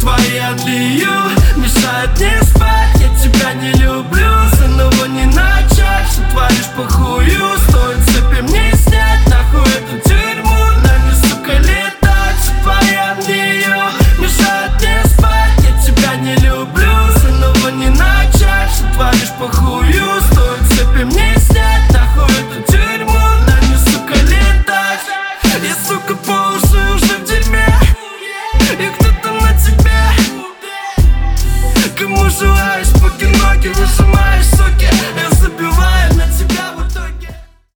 твои отлию, мешает не спать. Я тебя не люблю, снова не начать. Что творишь по хую, стоит